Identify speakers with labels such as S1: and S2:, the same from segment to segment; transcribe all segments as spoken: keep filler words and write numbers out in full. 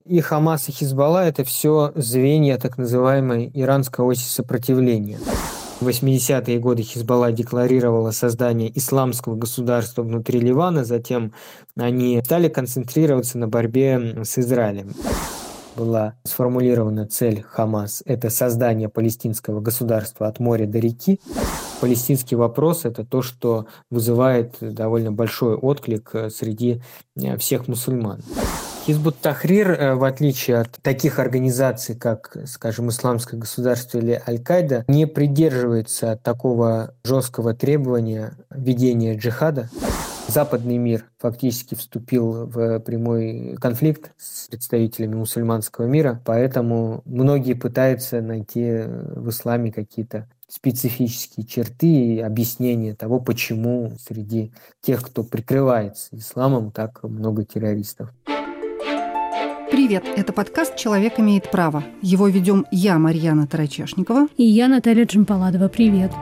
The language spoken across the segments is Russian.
S1: И Хамас, и Хизбалла – это все звенья так называемой иранской оси сопротивления. В восьмидесятые годы Хизбалла декларировала создание исламского государства внутри Ливана, затем они стали концентрироваться на борьбе с Израилем. Была сформулирована цель Хамас – это создание палестинского государства от моря до реки. Палестинский вопрос – это то, что вызывает довольно большой отклик среди всех мусульман. Хизбут Тахрир, в отличие от таких организаций, как, скажем, Исламское государство или Аль-Каида, не придерживается такого жесткого требования ведения джихада. Западный мир фактически вступил в прямой конфликт с представителями мусульманского мира, поэтому многие пытаются найти в исламе какие-то специфические черты и объяснения того, почему среди тех, кто прикрывается исламом, так много террористов.
S2: Привет, это подкаст «Человек имеет право». Его ведем я, Марьяна Тарачешникова.
S3: И я, Наталья Джампаладова. Привет.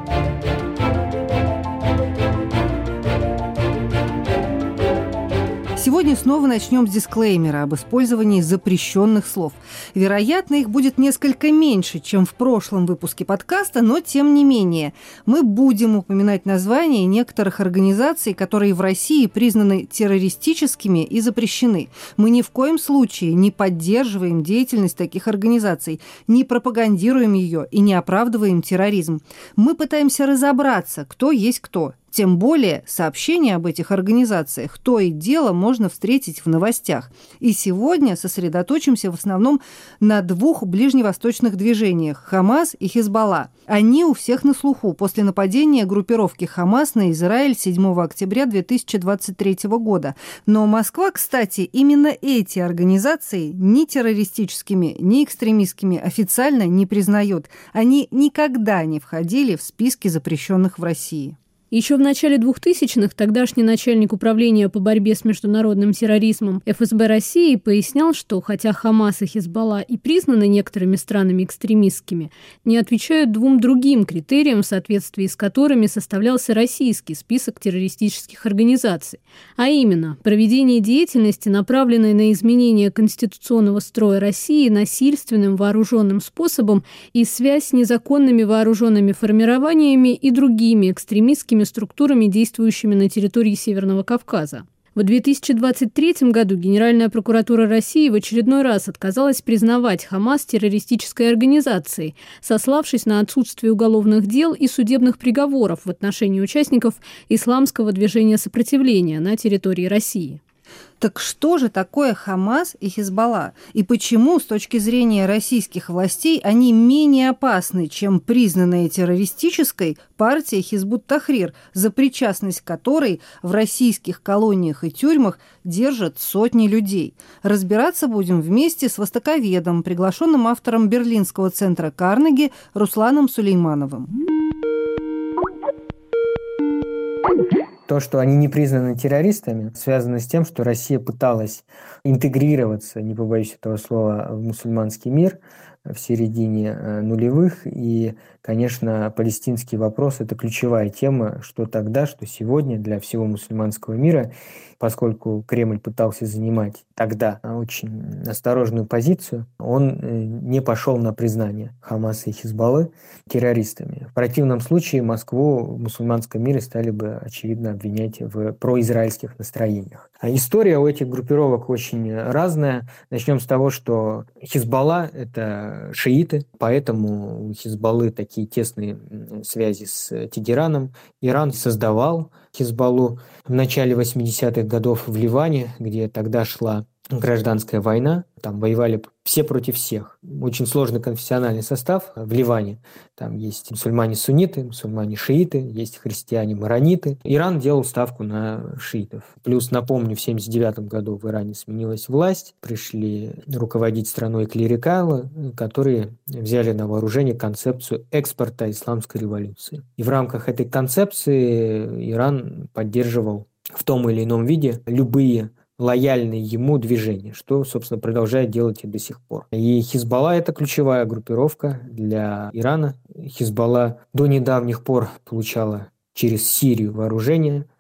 S2: Сегодня снова начнем с дисклеймера об использовании запрещенных слов. Вероятно, их будет несколько меньше, чем в прошлом выпуске подкаста, но тем не менее. Мы будем упоминать названия некоторых организаций, которые в России признаны террористическими и запрещены. Мы ни в коем случае не поддерживаем деятельность таких организаций, не пропагандируем ее и не оправдываем терроризм. Мы пытаемся разобраться, кто есть кто. Тем более сообщения об этих организациях то и дело можно встретить в новостях. И сегодня сосредоточимся в основном на двух ближневосточных движениях – Хамас и Хизбалла. Они у всех на слуху после нападения группировки Хамас на Израиль седьмого октября две тысячи двадцать третьего года. Но Москва, кстати, именно эти организации ни террористическими, ни экстремистскими официально не признает. Они никогда не входили в списки запрещенных в России.
S3: Еще в начале двухтысячных тогдашний начальник управления по борьбе с международным терроризмом эф эс бэ России пояснял, что хотя Хамас и Хизбалла и признаны некоторыми странами экстремистскими, не отвечают двум другим критериям, в соответствии с которыми составлялся российский список террористических организаций, а именно проведение деятельности, направленной на изменение конституционного строя России насильственным вооруженным способом и связь с незаконными вооруженными формированиями и другими экстремистскими структурами, действующими на территории Северного Кавказа. В две тысячи двадцать третьем году Генеральная прокуратура России в очередной раз отказалась признавать Хамас террористической организацией, сославшись на отсутствие уголовных дел и судебных приговоров в отношении участников исламского движения сопротивления на территории России.
S2: Так что же такое Хамас и Хизбалла? И почему, с точки зрения российских властей, они менее опасны, чем признанная террористической партия Хизбут Тахрир, за причастность которой в российских колониях и тюрьмах держат сотни людей? Разбираться будем вместе с востоковедом, приглашенным автором Берлинского центра Карнеги Русланом Сулеймановым.
S1: То, что они не признаны террористами, связано с тем, что Россия пыталась интегрироваться, не побоюсь этого слова, в мусульманский мир в середине нулевых. И, конечно, палестинский вопрос – это ключевая тема, что тогда, что сегодня для всего мусульманского мира, поскольку Кремль пытался занимать тогда очень осторожную позицию, он не пошел на признание Хамаса и Хизбаллы террористами. В противном случае Москву в мусульманском мире стали бы, очевидно, обвинять в произраильских настроениях. А история у этих группировок очень разная. Начнем с того, что Хизбалла – это шииты, поэтому у Хизбаллы такие тесные связи с Тегераном. Иран создавал Хизбаллу в начале восьмидесятых годов в Ливане, где тогда шла гражданская война. Там воевали все против всех. Очень сложный конфессиональный состав в Ливане. Там есть мусульмане-сунниты, мусульмане-шииты, есть христиане-марониты. Иран делал ставку на шиитов. Плюс, напомню, в семьдесят девятом году в Иране сменилась власть. Пришли руководить страной клерикалы, которые взяли на вооружение концепцию экспорта исламской революции. И в рамках этой концепции Иран поддерживал в том или ином виде любые лояльные ему движения, что, собственно, продолжает делать и до сих пор. И Хизбалла – это ключевая группировка для Ирана. Хизбалла до недавних пор получала через Сирию вооружение,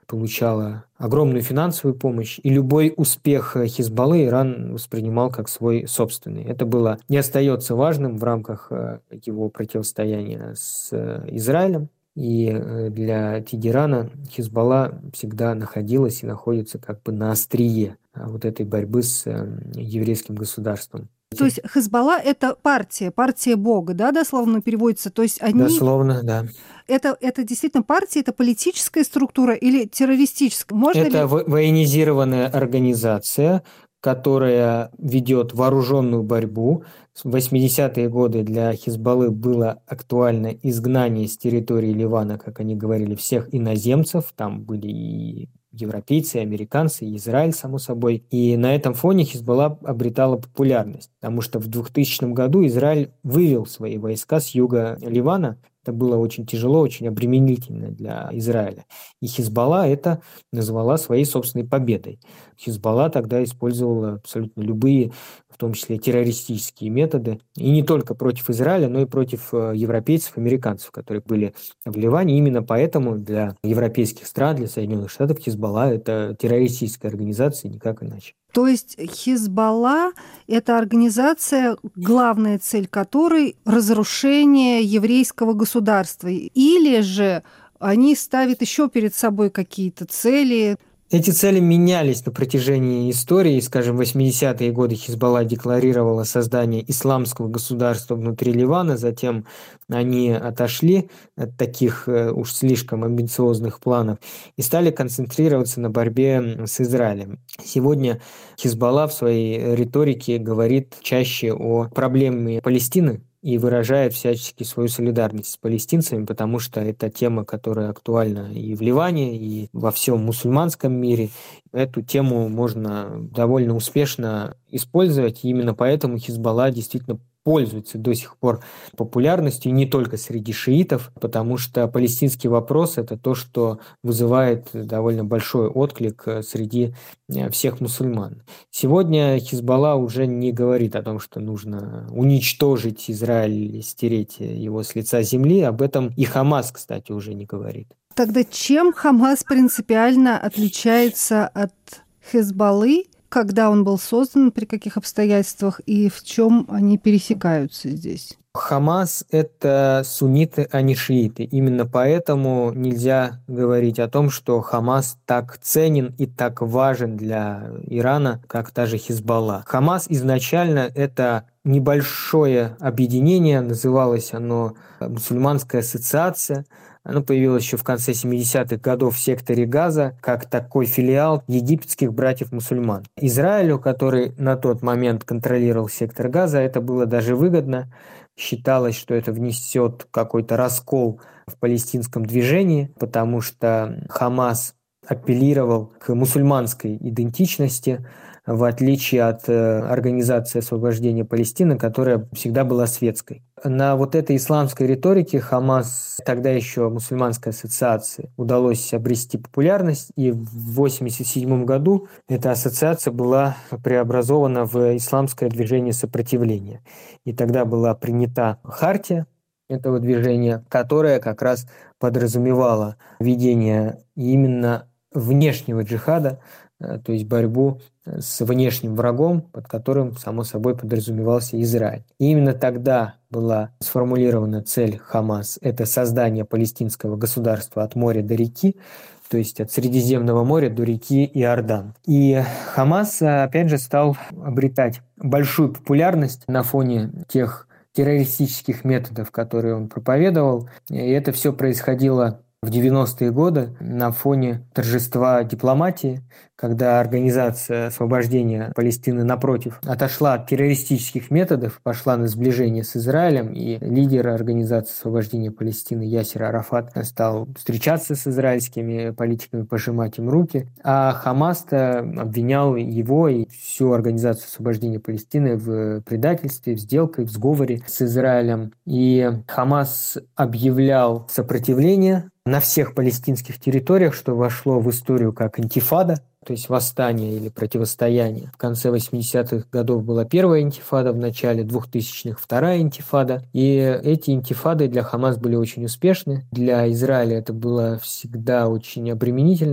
S1: получала огромную финансовую помощь, и любой успех Хизбаллы Иран воспринимал как свой собственный. Это было не остается важным в рамках его противостояния с Израилем. И для Тегерана Хизбалла всегда находилась и находится как бы на острие вот этой борьбы с еврейским государством.
S2: То есть Хизбалла – это партия, партия Бога, да, дословно переводится? То есть они…
S1: Дословно, да.
S2: Это, это действительно партия, это политическая структура или террористическая? Можно
S1: это
S2: ли…
S1: военизированная организация, которая ведет вооруженную борьбу. В восьмидесятые годы для Хизбаллы было актуально изгнание с территории Ливана, как они говорили, всех иноземцев. Там были и европейцы, и американцы, и Израиль, само собой. И на этом фоне Хизбалла обретала популярность, потому что в двухтысячном году Израиль вывел свои войска с юга Ливана. Это было очень тяжело, очень обременительно для Израиля. И Хизбалла это назвала своей собственной победой. Хизбалла тогда использовала абсолютно любые, в том числе террористические методы. И не только против Израиля, но и против европейцев, американцев, которые были в Ливане. Именно поэтому для европейских стран, для Соединенных Штатов Хизбалла это террористическая организация, никак иначе.
S2: То есть Хизбалла – это организация, главная цель которой – разрушение еврейского государства. Или же они ставят еще перед собой какие-то цели?
S1: Эти цели менялись на протяжении истории. Скажем, в восьмидесятые годы Хизбалла декларировала создание исламского государства внутри Ливана, затем они отошли от таких уж слишком амбициозных планов и стали концентрироваться на борьбе с Израилем. Сегодня Хизбалла в своей риторике говорит чаще о проблеме Палестины и выражает всячески свою солидарность с палестинцами, потому что это тема, которая актуальна и в Ливане, и во всем мусульманском мире. Эту тему можно довольно успешно использовать, и именно поэтому Хизбалла действительно пользуется до сих пор популярностью не только среди шиитов, потому что палестинский вопрос – это то, что вызывает довольно большой отклик среди всех мусульман. Сегодня Хизбалла уже не говорит о том, что нужно уничтожить Израиль или стереть его с лица земли. Об этом и Хамас, кстати, уже не говорит.
S2: Тогда чем Хамас принципиально отличается от Хизбаллы? Когда он был создан, при каких обстоятельствах и в чем они пересекаются здесь?
S1: Хамас – это сунниты, а не шииты. Именно поэтому нельзя говорить о том, что Хамас так ценен и так важен для Ирана, как та же Хизбалла. Хамас изначально – это небольшое объединение, называлось оно «Мусульманская ассоциация». Оно появилось еще в конце семидесятых годов в секторе Газа, как такой филиал египетских братьев-мусульман. Израилю, который на тот момент контролировал сектор Газа, это было даже выгодно. Считалось, что это внесет какой-то раскол в палестинском движении, потому что Хамас апеллировал к мусульманской идентичности, в отличие от Организации освобождения Палестины, которая всегда была светской. На вот этой исламской риторике Хамас, тогда еще мусульманской ассоциации, удалось обрести популярность, и в восемьдесят седьмом году эта ассоциация была преобразована в исламское движение сопротивления. И тогда была принята хартия этого движения, которая как раз подразумевала ведение именно внешнего джихада, то есть борьбу с внешним врагом, под которым, само собой, подразумевался Израиль. И именно тогда была сформулирована цель Хамас – это создание палестинского государства от моря до реки, то есть от Средиземного моря до реки Иордан. И Хамас, опять же, стал обретать большую популярность на фоне тех террористических методов, которые он проповедовал. И это все происходило в девяностые годы на фоне торжества дипломатии, когда Организация освобождения Палестины, напротив, отошла от террористических методов, пошла на сближение с Израилем, и лидер Организации освобождения Палестины Ясер Арафат стал встречаться с израильскими политиками, пожимать им руки, а Хамас-то обвинял его и всю Организацию освобождения Палестины в предательстве, в сделке, в сговоре с Израилем. И Хамас объявлял сопротивление на всех палестинских территориях, что вошло в историю как интифада, то есть восстание или противостояние. В конце восьмидесятых годов была первая интифада, в начале двухтысячных вторая интифада. И эти интифады для Хамас были очень успешны. Для Израиля это было всегда очень обременительно.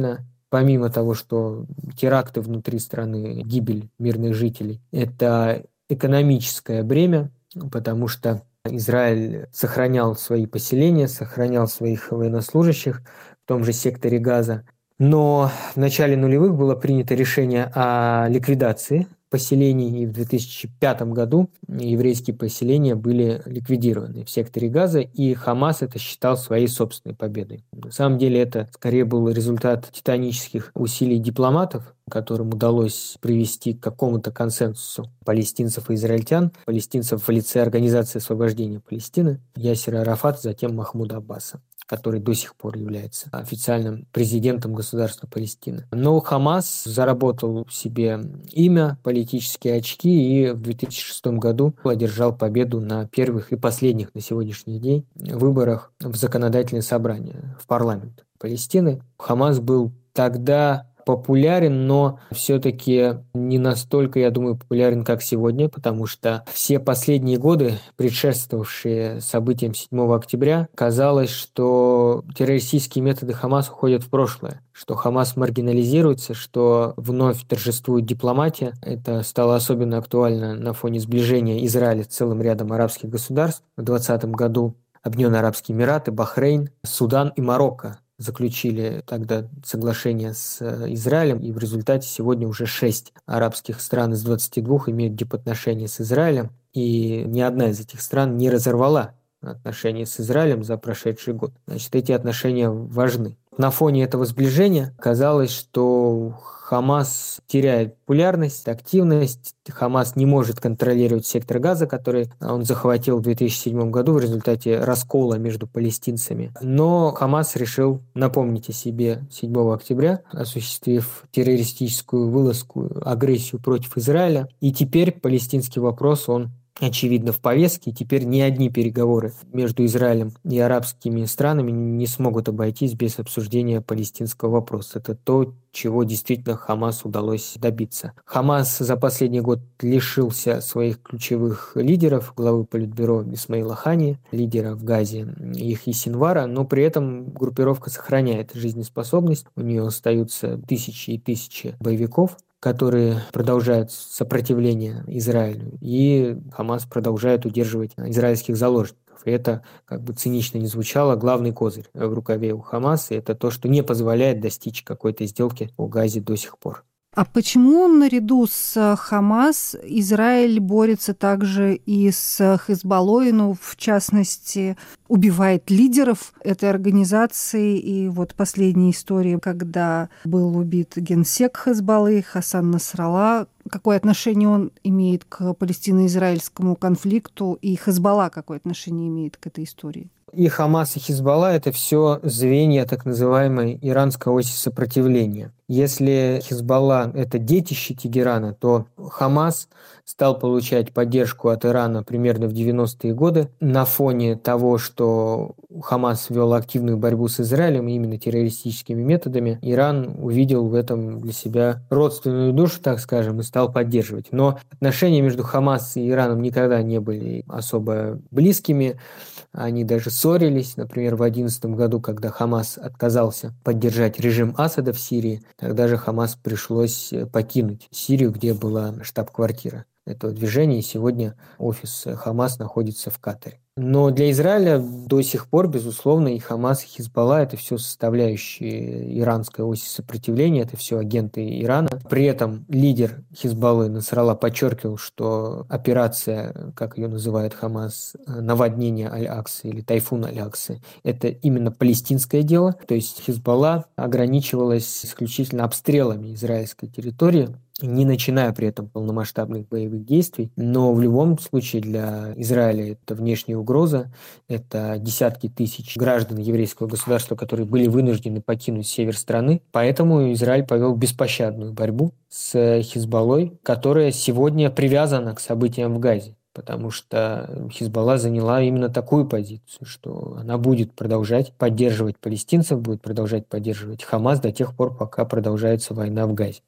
S1: помимо того, что теракты внутри страны, гибель мирных жителей, это экономическое бремя, потому что Израиль сохранял свои поселения, сохранял своих военнослужащих в том же секторе Газа. Но в начале нулевых было принято решение о ликвидации поселений, и в две тысячи пятом году еврейские поселения были ликвидированы в секторе Газа, и Хамас это считал своей собственной победой. На самом деле это скорее был результат титанических усилий дипломатов, которым удалось привести к какому-то консенсусу палестинцев и израильтян, палестинцев в лице Организации освобождения Палестины, Ясера Арафата, затем Махмуда Аббаса, который до сих пор является официальным президентом государства Палестины. Но Хамас заработал себе имя, политические очки, и в две тысячи шестом году одержал победу на первых и последних на сегодняшний день выборах в законодательное собрание, в парламент Палестины. Хамас был тогда популярен, но все-таки не настолько, я думаю, популярен, как сегодня, потому что все последние годы, предшествовавшие событиям седьмого октября, казалось, что террористические методы Хамас уходят в прошлое, что Хамас маргинализируется, что вновь торжествует дипломатия. Это стало особенно актуально на фоне сближения Израиля с целым рядом арабских государств. В двадцатом году Объединенные Арабские Эмираты, Бахрейн, Судан и Марокко заключили тогда соглашение с Израилем, и в результате сегодня уже шесть арабских стран из двадцати двух имеют дипотношения с Израилем, и ни одна из этих стран не разорвала отношения с Израилем за прошедший год. Значит, эти отношения важны. На фоне этого сближения казалось, что Хамас теряет популярность, активность. Хамас не может контролировать сектор Газа, который он захватил в две тысячи седьмом году в результате раскола между палестинцами. Но Хамас решил напомнить о себе седьмого октября, осуществив террористическую вылазку, агрессию против Израиля. И теперь палестинский вопрос, он очевидно в повестке, и теперь ни одни переговоры между Израилем и арабскими странами не смогут обойтись без обсуждения палестинского вопроса. Это то, чего действительно Хамасу удалось добиться. Хамас за последний год лишился своих ключевых лидеров, главы политбюро Исмаила Хани, лидера в Газе Яхьи Синвара, но при этом группировка сохраняет жизнеспособность, у нее остаются тысячи и тысячи боевиков, которые продолжают сопротивление Израилю, и Хамас продолжает удерживать израильских заложников. И это, как бы цинично не звучало, главный козырь в рукаве у Хамаса, и это то, что не позволяет достичь какой-то сделки по Газе до сих пор.
S2: А почему наряду с Хамас Израиль борется также и с Хезболлой, ну, в частности, убивает лидеров этой организации? И вот последняя история, когда был убит генсек Хезболлы Хасан Насралла. Какое отношение он имеет к палестино-израильскому конфликту, и Хезболла какое отношение имеет к этой истории?
S1: И Хамас, и Хизбалла – это все звенья так называемой иранской оси сопротивления. Если Хизбалла – это детище Тегерана, то Хамас стал получать поддержку от Ирана примерно в девяностые годы на фоне того, что Хамас вел активную борьбу с Израилем именно террористическими методами. Иран увидел в этом для себя родственную душу, так скажем, и стал поддерживать. Но отношения между Хамас и Ираном никогда не были особо близкими. Они даже ссорились. Например, в две тысячи одиннадцатом году, когда Хамас отказался поддержать режим Асада в Сирии, тогда же Хамас пришлось покинуть Сирию, где была штаб-квартира этого движения, и сегодня офис Хамас находится в Катаре. Но для Израиля до сих пор, безусловно, и Хамас, и Хизбалла – это все составляющие иранской оси сопротивления, это все агенты Ирана. При этом лидер Хизбаллы Насралла подчеркивал, что операция, как ее называет Хамас, наводнение Аль-Аксы или тайфун Аль-Аксы, это именно палестинское дело. То есть Хизбалла ограничивалась исключительно обстрелами израильской территории, не начиная при этом полномасштабных боевых действий. Но в любом случае для Израиля это внешняя угроза, это десятки тысяч граждан еврейского государства, которые были вынуждены покинуть север страны. Поэтому Израиль повел беспощадную борьбу с Хизбаллой, которая сегодня привязана к событиям в Газе. Потому что Хизбалла заняла именно такую позицию, что она будет продолжать поддерживать палестинцев, будет продолжать поддерживать Хамас до тех пор, пока продолжается война в Газе.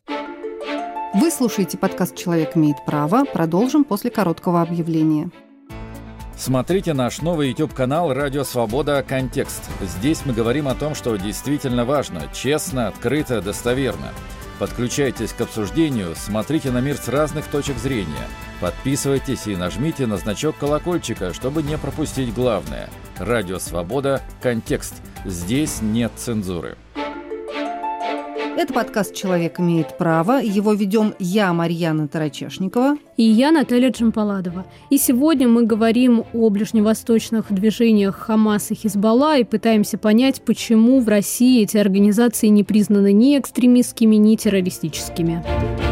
S2: Вы слушаете подкаст «Человек имеет право». Продолжим после короткого объявления.
S4: Смотрите наш новый YouTube-канал «Радио Свобода. Контекст». Здесь мы говорим о том, что действительно важно, честно, открыто, достоверно. Подключайтесь к обсуждению, смотрите на мир с разных точек зрения. Подписывайтесь и нажмите на значок колокольчика, чтобы не пропустить главное. «Радио Свобода. Контекст». Здесь нет цензуры.
S2: Это подкаст «Человек имеет право». Его ведем я, Марьяна Тарачешникова.
S3: И я, Наталья Джампаладова. И сегодня мы говорим о ближневосточных движениях Хамас и Хизбалла и пытаемся понять, почему в России эти организации не признаны ни экстремистскими, ни террористическими.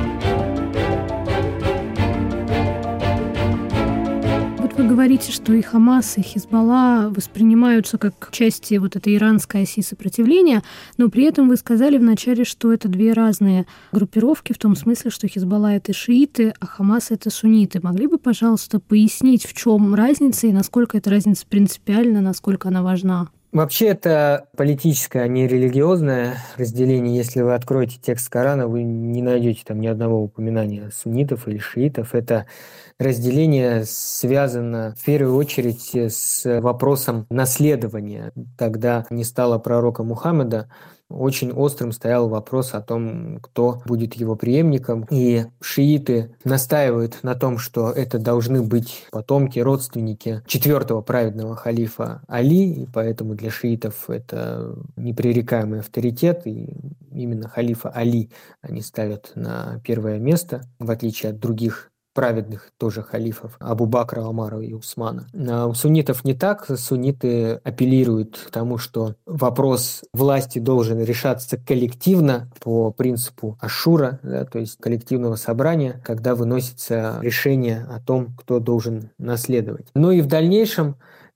S3: Вы говорите, что и Хамас, и Хизбалла воспринимаются как части вот этой иранской оси сопротивления, но при этом вы сказали вначале, что это две разные группировки, в том смысле, что Хизбалла — это шииты, а Хамас — это сунниты. Могли бы, пожалуйста, пояснить, в чем разница и насколько эта разница принципиальна, насколько она важна?
S1: Вообще это политическое, а не религиозное разделение. Если вы откроете текст Корана, вы не найдете там ни одного упоминания суннитов или шиитов. Это разделение связано в первую очередь с вопросом наследования. Когда не стало пророка Мухаммеда, очень острым стоял вопрос о том, кто будет его преемником. И шииты настаивают на том, что это должны быть потомки, родственники четвертого праведного халифа Али, и поэтому для шиитов это непререкаемый авторитет, и именно халифа Али они ставят на первое место, в отличие от других праведных тоже халифов Абу Бакра, Омара и Усмана. А у суннитов не так. Сунниты апеллируют к тому, что вопрос власти должен решаться коллективно по принципу ашура, да, то есть коллективного собрания, когда выносится решение о том, кто должен наследовать. Ну и в дальнейшем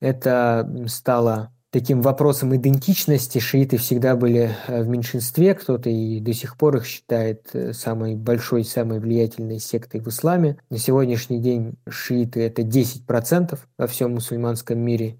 S1: это стало таким вопросом идентичности. Шииты всегда были в меньшинстве, кто-то и до сих пор их считает самой большой, самой влиятельной сектой в исламе. На сегодняшний день шииты – это десять процентов во всем мусульманском мире,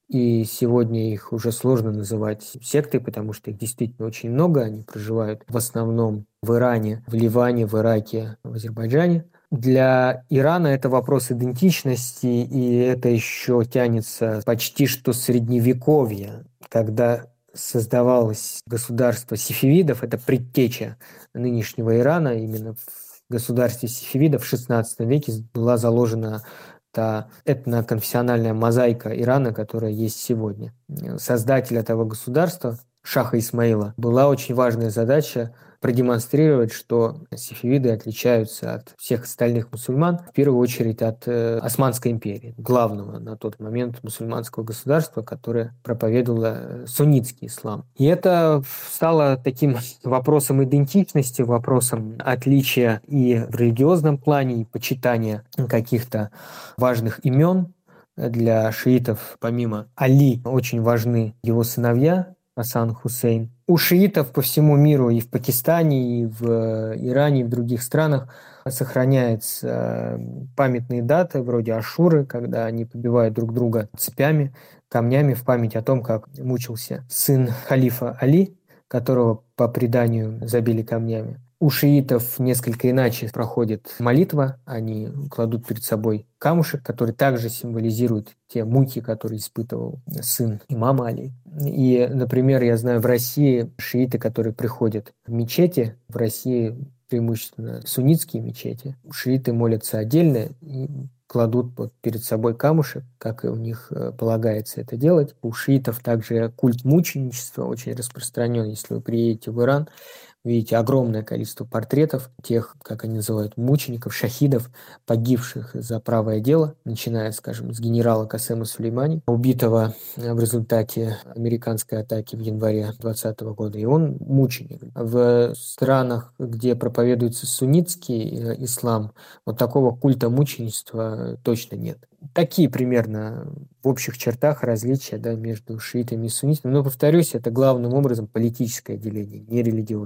S1: и сегодня их уже сложно называть сектой, потому что их действительно очень много, они проживают в основном в Иране, в Ливане, в Ираке, в Азербайджане. Для Ирана это вопрос идентичности, и это еще тянется почти что средневековье, когда создавалось государство сефевидов, это предтеча нынешнего Ирана. Именно в государстве сефевидов в шестнадцатом веке была заложена та этноконфессиональная мозаика Ирана, которая есть сегодня. Создатель этого государства, Шаха Исмаила, была очень важная задача продемонстрировать, что сефевиды отличаются от всех остальных мусульман, в первую очередь от э, Османской империи, главного на тот момент мусульманского государства, которое проповедовало суннитский ислам. И это стало таким вопросом идентичности, вопросом отличия и в религиозном плане, и почитания каких-то важных имен. Для шиитов, помимо Али, очень важны его сыновья, Хасан, Хусейн. У шиитов по всему миру, и в Пакистане, и в Иране, и в других странах сохраняются памятные даты вроде Ашуры, когда они побивают друг друга цепями, камнями в память о том, как мучился сын халифа Али, которого по преданию забили камнями. У шиитов несколько иначе проходит молитва. Они кладут перед собой камушек, который также символизирует те муки, которые испытывал сын имама Али. И, например, я знаю в России шииты, которые приходят в мечети, в России преимущественно суннитские мечети, шииты молятся отдельно и кладут вот перед собой камушек, как и у них полагается это делать. У шиитов также культ мученичества очень распространен. Если вы приедете в Иран, видите огромное количество портретов тех, как они называют, мучеников, шахидов, погибших за правое дело, начиная, скажем, с генерала Касема Сулеймани, убитого в результате американской атаки в январе двадцатого года. И он мученик. В странах, где проповедуется суннитский ислам, вот такого культа мученичества точно нет. Такие примерно в общих чертах различия, да, между шиитами и суннитами. Но, повторюсь, это главным образом политическое деление, не религиозное.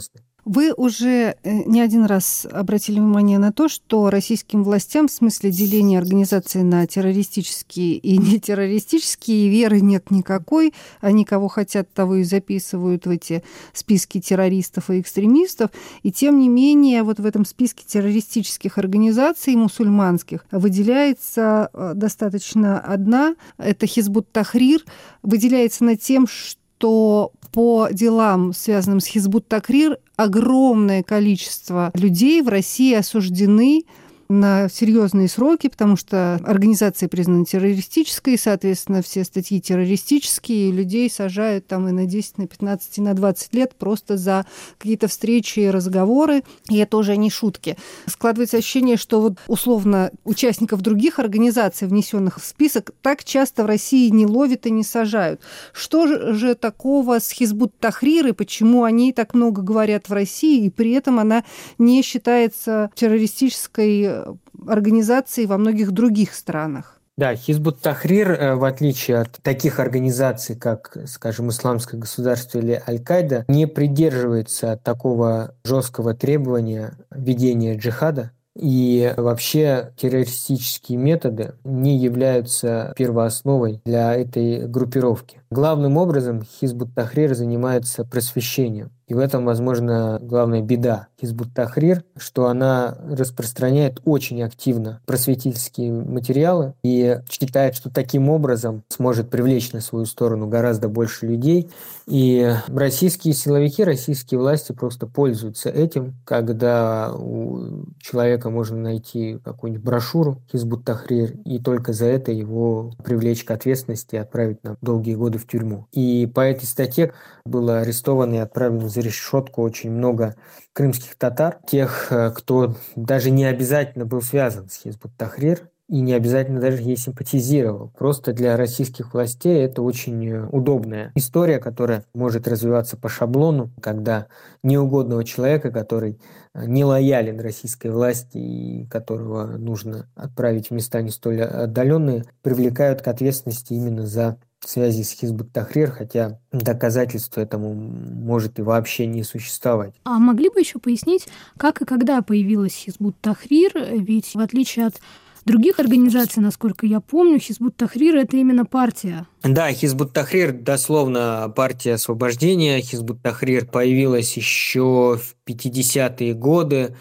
S2: Вы уже не один раз обратили внимание на то, что российским властям в смысле деления организации на террористические и нетеррористические веры нет никакой. Они кого хотят, того и записывают в эти списки террористов и экстремистов. И тем не менее, вот в этом списке террористических организаций мусульманских выделяется достаточно одна. Это Хизбут Тахрир. Выделяется над тем, что по делам, связанным с Хизбут Тахрир, огромное количество людей в России осуждены на серьезные сроки, потому что организация признана террористической, и, соответственно, все статьи террористические, и людей сажают там и на десять, на пятнадцать, и на двадцать лет просто за какие-то встречи и разговоры, и это уже не шутки. Складывается ощущение, что вот условно участников других организаций, внесенных в список, так часто в России не ловят и не сажают. Что же такого с Хизбут Тахрир, и почему они так много говорят в России, и при этом она не считается террористической организации во многих других странах?
S1: Да, Хизбут Тахрир, в отличие от таких организаций, как, скажем, Исламское государство или Аль-Каида, не придерживается такого жесткого требования ведения джихада. И вообще террористические методы не являются первоосновой для этой группировки. Главным образом Хизбут Тахрир занимается просвещением. И в этом, возможно, главная беда Хизбут Тахрир, что она распространяет очень активно просветительские материалы и считает, что таким образом сможет привлечь на свою сторону гораздо больше людей. И российские силовики, российские власти просто пользуются этим, когда у человека можно найти какую-нибудь брошюру Хизбут Тахрир, и только за это его привлечь к ответственности и отправить на долгие годы в тюрьму. И по этой статье было арестовано и отправлено за решетку очень много крымских татар, тех, кто даже не обязательно был связан с Хизбут Тахрир и не обязательно даже ей симпатизировал. Просто для российских властей это очень удобная история, которая может развиваться по шаблону, когда неугодного человека, который не лоялен российской власти и которого нужно отправить в места не столь отдаленные, привлекают к ответственности именно за связи с Хизбут Тахрир, хотя доказательств этому может и вообще не существовать.
S3: А могли бы еще пояснить, как и когда появилась Хизбут Тахрир? Ведь в отличие от других организаций, насколько я помню, Хизбут Тахрир – это именно партия.
S1: Да, Хизбут Тахрир дословно партия освобождения. Хизбут Тахрир появилась еще в пятидесятые годы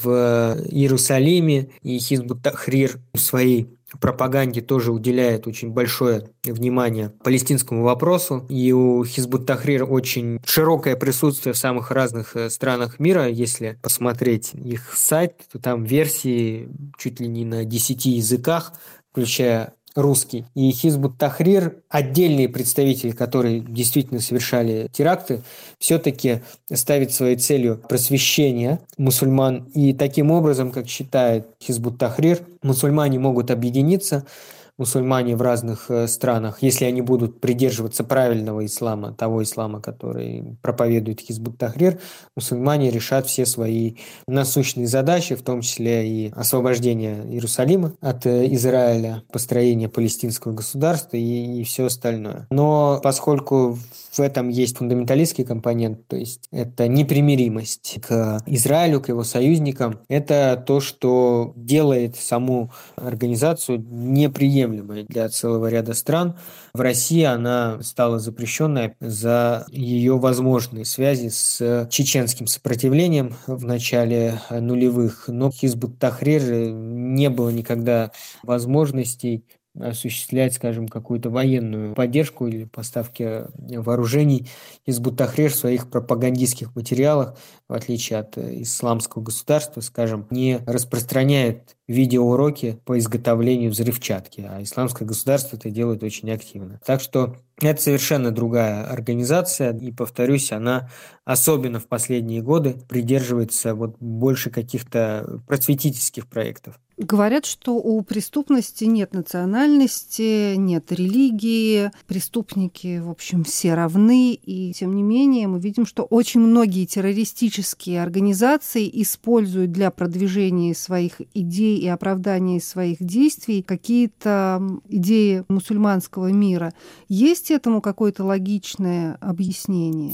S1: в Иерусалиме, и Хизбут Тахрир в своей пропаганде тоже уделяет очень большое внимание палестинскому вопросу. И у Хизбут Тахрир очень широкое присутствие в самых разных странах мира. Если посмотреть их сайт, то там версии чуть ли не на десяти языках, включая русский. И Хизбут Тахрир, отдельные представители, которые действительно совершали теракты, все-таки ставит своей целью просвещение мусульман. И таким образом, как считает Хизбут Тахрир, мусульмане могут объединиться, мусульмане в разных странах, если они будут придерживаться правильного ислама, того ислама, который проповедует Хизбут Тахрир, мусульмане решат все свои насущные задачи, в том числе и освобождение Иерусалима от Израиля, построение палестинского государства и, и все остальное. Но поскольку в этом есть фундаменталистский компонент, то есть это непримиримость к Израилю, к его союзникам, это то, что делает саму организацию неприемлемой для целого ряда стран. В России она стала запрещенной за ее возможные связи с чеченским сопротивлением в начале нулевых. Но Хизбут Тахрир не было никогда возможностей осуществлять, скажем, какую-то военную поддержку или поставки вооружений. Хизбут Тахрир в своих пропагандистских материалах, в отличие от исламского государства, скажем, не распространяет видеоуроки по изготовлению взрывчатки, а исламское государство это делает очень активно. Так что это совершенно другая организация, и, повторюсь, она особенно в последние годы придерживается вот больше каких-то просветительских проектов.
S2: Говорят, что у преступности нет национальности, нет религии, преступники, в общем, все равны, и тем не менее мы видим, что очень многие террористические организации используют для продвижения своих идей и оправдания своих действий какие-то идеи мусульманского мира. Есть этому какое-то логичное объяснение?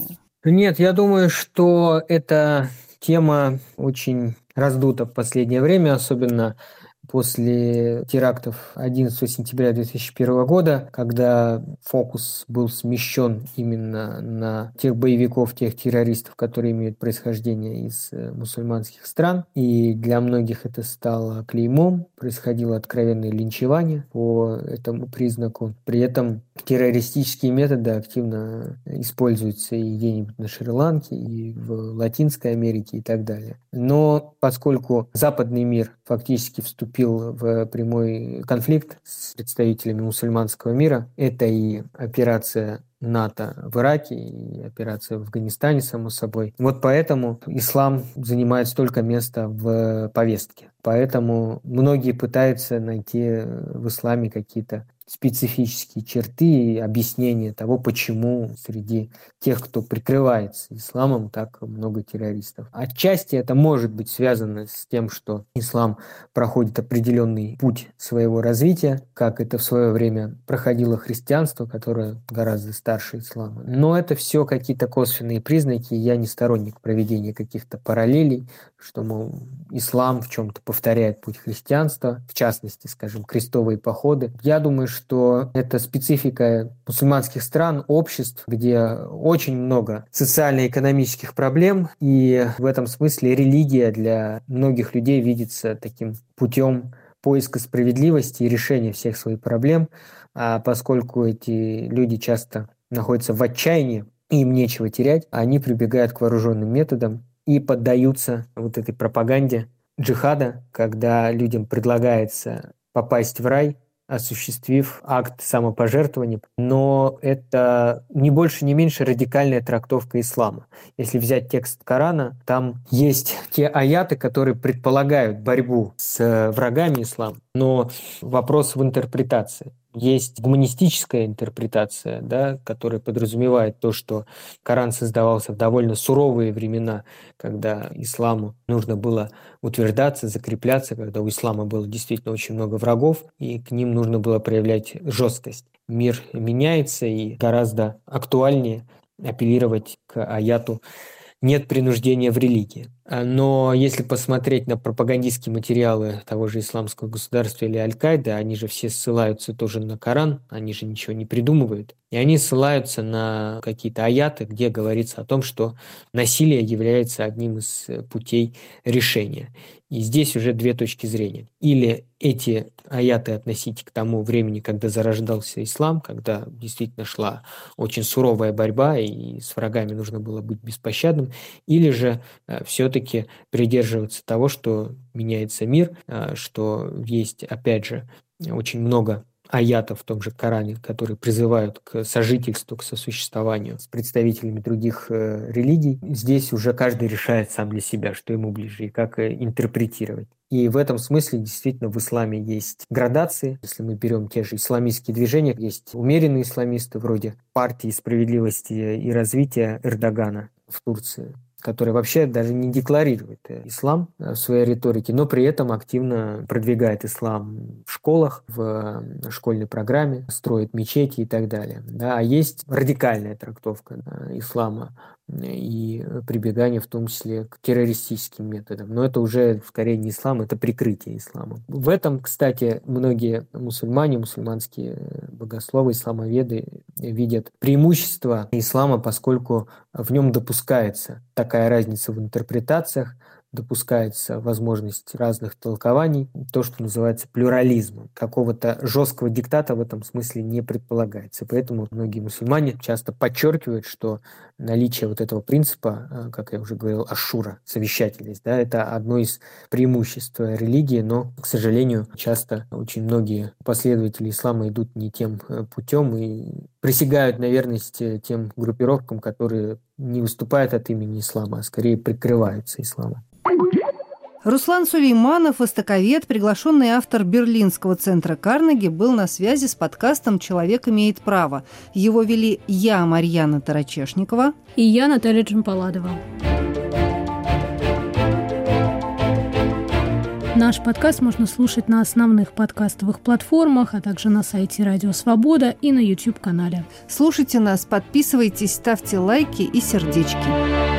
S1: Нет, я думаю, что эта тема очень раздута в последнее время, особенно после терактов одиннадцатого сентября две тысячи первого года, когда фокус был смещен именно на тех боевиков, тех террористов, которые имеют происхождение из мусульманских стран. И для многих это стало клеймом, происходило откровенное линчевание по этому признаку. При этом террористические методы активно используются и где-нибудь на Шри-Ланке, и в Латинской Америке и так далее. Но поскольку западный мир фактически вступил в прямой конфликт с представителями мусульманского мира, это и операция НАТО в Ираке и операция в Афганистане, само собой. Вот поэтому ислам занимает столько места в повестке. Поэтому многие пытаются найти в исламе какие-то специфические черты и объяснения того, почему среди тех, кто прикрывается исламом, так много террористов. Отчасти это может быть связано с тем, что ислам проходит определенный путь своего развития, как это в свое время проходило христианство, которое гораздо старше ислама. Но это все какие-то косвенные признаки, я не сторонник проведения каких-то параллелей, что, мол, ислам в чем-то повторяет путь христианства, в частности, скажем, крестовые походы. Я думаю, что это специфика мусульманских стран, обществ, где очень много социально-экономических проблем, и в этом смысле религия для многих людей видится таким путем поиска справедливости и решения всех своих проблем, а поскольку эти люди часто находятся в отчаянии, им нечего терять, они прибегают к вооруженным методам и поддаются вот этой пропаганде джихада, когда людям предлагается попасть в рай, осуществив акт самопожертвования. Но это не больше, не меньше радикальная трактовка ислама. Если взять текст Корана, там есть те аяты, которые предполагают борьбу с врагами ислама, но вопрос в интерпретации. Есть гуманистическая интерпретация, да, которая подразумевает то, что Коран создавался в довольно суровые времена, когда исламу нужно было утверждаться, закрепляться, когда у ислама было действительно очень много врагов, и к ним нужно было проявлять жесткость. Мир меняется, и гораздо актуальнее апеллировать к аяту «нет принуждения в религии». Но если посмотреть на пропагандистские материалы того же исламского государства или Аль-Каиды, они же все ссылаются тоже на Коран, они же ничего не придумывают. И они ссылаются на какие-то аяты, где говорится о том, что насилие является одним из путей решения. И здесь уже две точки зрения. Или эти аяты относить к тому времени, когда зарождался ислам, когда действительно шла очень суровая борьба, и с врагами нужно было быть беспощадным, или же все-таки придерживаться того, что меняется мир, что есть, опять же, очень много аятов в том же Коране, которые призывают к сожительству, к сосуществованию с представителями других э, религий. Здесь уже каждый решает сам для себя, что ему ближе и как э, интерпретировать. И в этом смысле действительно в исламе есть градации. Если мы берем те же исламистские движения, есть умеренные исламисты вроде партии справедливости и развития Эрдогана в Турции, который вообще даже не декларирует ислам в своей риторике, но при этом активно продвигает ислам в школах, в школьной программе, строит мечети и так далее. Да, а есть радикальная трактовка ислама и прибегание в том числе к террористическим методам. Но это уже скорее не ислам, это прикрытие ислама. В этом, кстати, многие мусульмане, мусульманские богословы, исламоведы видят преимущество ислама, поскольку в нем допускается такая разница в интерпретациях, допускается возможность разных толкований, то, что называется плюрализмом. Какого-то жесткого диктата в этом смысле не предполагается. Поэтому многие мусульмане часто подчеркивают, что наличие вот этого принципа, как я уже говорил, ашура, совещательность, да, это одно из преимуществ религии, но, к сожалению, часто очень многие последователи ислама идут не тем путем и присягают на верность тем группировкам, которые не выступают от имени ислама, а скорее прикрываются исламом.
S2: Руслан Сулейманов, востоковед, приглашенный автор Берлинского центра Карнеги, был на связи с подкастом «Человек имеет право». Его вели я, Марьяна Тарачешникова,
S3: и я, Наталья Джампаладова. Наш подкаст можно слушать на основных подкастовых платформах, а также на сайте Радио Свобода и на YouTube-канале.
S2: Слушайте нас, подписывайтесь, ставьте лайки и сердечки.